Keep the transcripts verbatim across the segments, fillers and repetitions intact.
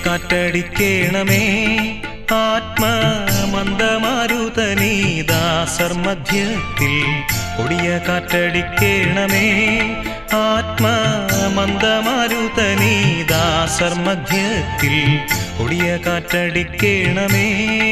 കാറ്റടിക്കേണമേ ആത്മമന്ദമാരുതനീദാസർമധ്യത്തിൽ കൊടിയ കാറ്റടിക്കേണമേ ആത്മമന്ദമാരുതനീദാസർമധ്യത്തിൽ കൊടിയ കാറ്റടിക്കേണമേ.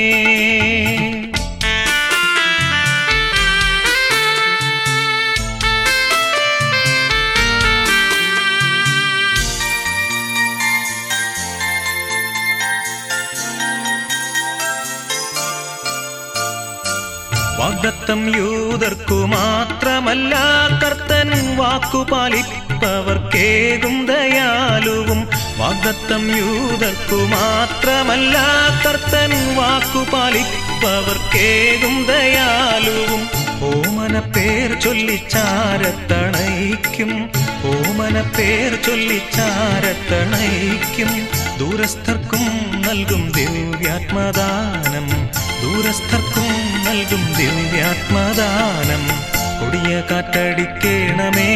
വാഗ്ദത്തം യൂദർക്കു മാത്രമല്ല, കർത്തൻ വാക്കുപാലിപ്പവർക്കേകും ദയാലുവും. വാഗ്ദത്തം യൂദർക്കു മാത്രമല്ല, കർത്തൻ വാക്കുപാലിപ്പവർക്കേകും ദയാലുവും. ഓമന പേർ ചൊല്ലിച്ചാരത്തണയ്ക്കും, ഓമന പേർ ചൊല്ലിച്ചാരത്തണയ്ക്കും. ദൂരസ്ഥർക്കും നൽകും ദിവ്യാത്മദാനം, ദൂരസ്ഥർക്കും നൽകും ദിവ്യാത്മദാനം. കൊടിയ കാറ്റടിക്കേണമേ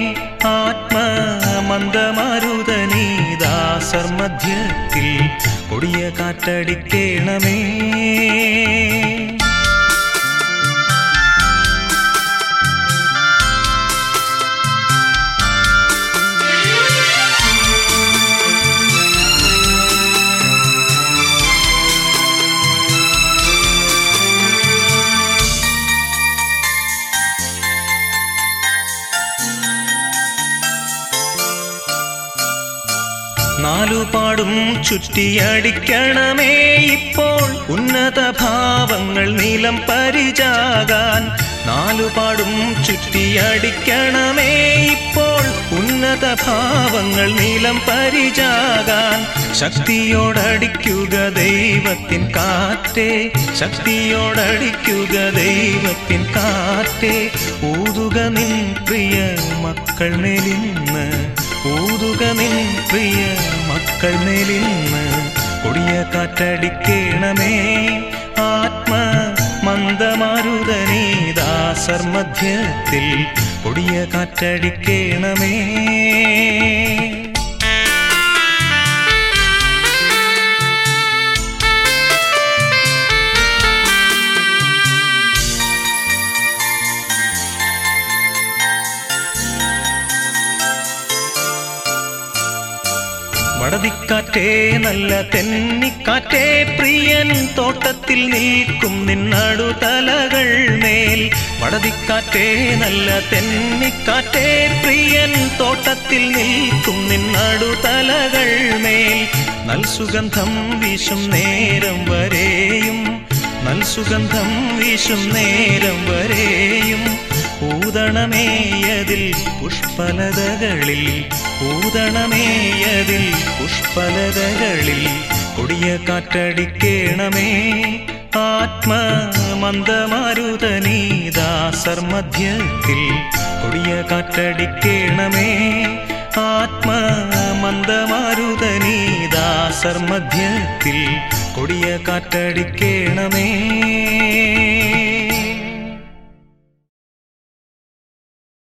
ആത്മമന്ദമാരുതനീദാസർമധ്യത്തിൽ കൊടിയ കാറ്റടിക്കേണമേ. നാലുപാടും ചുറ്റിയടിക്കണമേ ഇപ്പോൾ ഉന്നത ഭാവങ്ങൾ നീലം പരിചാകാൻ. നാലുപാടും ചുറ്റിയടിക്കണമേ ഇപ്പോൾ ഉന്നത ഭാവങ്ങൾ നീലം പരിചാകാൻ. ശക്തിയോടടിക്കുക ദൈവത്തിൻ കാറ്റേ, ശക്തിയോടടിക്കുക ദൈവത്തിൻ കാറ്റേ. ഊതുക നിൻ പ്രിയ മക്കൾ മേലിന്ന്, ഊതുക നിൻ പ്രിയ മക്കൾ മേലിന്ന്. കൊടിയ കാറ്റടിക്കേണമേ ആത്മമന്ദമാരുതനീദാസർമധ്യത്തിൽ കൊടിയ കാറ്റടിക്കേണമേ. വടതിക്കാറ്റേ നല്ല തെന്നിക്കാറ്റേ, പ്രിയൻ തോട്ടത്തിൽ നിൽക്കും നിന്നടുതലകൾ മേൽ. വടതിക്കാറ്റേ നല്ല തെന്നിക്കാറ്റേ, പ്രിയൻ തോട്ടത്തിൽ നിൽക്കും നിന്നടുതലകൾ മേൽ. നൽസുഗന്ധം വീശും നേരം വരെയും, നൽസുഗന്ധം വീശും നേരം വരെയും. ഊതണമേയതിൽ പുഷ്പലതകളിൽ, ഊതണമേയതിൽ പുഷ്പലതകളിൽ. കൊടിയ കാറ്റടിക്കേണമേ ആത്മമന്ദമാരുതനീദാസർമധ്യത്തിൽ കൊടിയ കാറ്റടിക്കേണമേ ആത്മമന്ദമാരുതനീദാസർമധ്യത്തിൽ കൊടിയ കാറ്റടിക്കേണമേ.